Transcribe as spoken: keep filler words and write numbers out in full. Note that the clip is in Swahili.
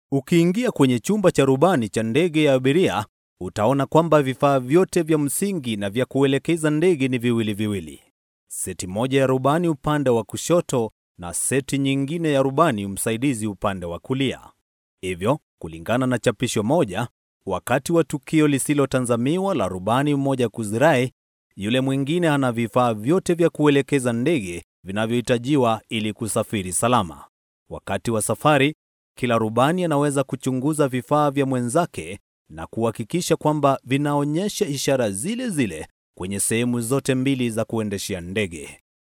Ukiingia kwenye chumba cha rubani cha ndege ya abiria, utaona kwamba vifaa vyote vya msingi na vya kuelekeza ndege ni viwili viwili. Seti moja ya rubani upande wa kushoto na seti nyingine ya rubani msaidizi upande wa kulia. Hivyo, kulingana na chapisho moja, wakati wa tukio lisilotazamiwa la rubani mmoja kuzirai, yule mwingine ana vifaa vyote vya kuelekeza ndege vinavyohitajiwa ili kusafiri salama. Wakati wa safari, kila rubani anaweza kuchunguza vifaa vya mwenzake na kuhakikisha kwamba vinaonyesha ishara zile zile kwenye sehemu zote mbili za kuendeshea ndege.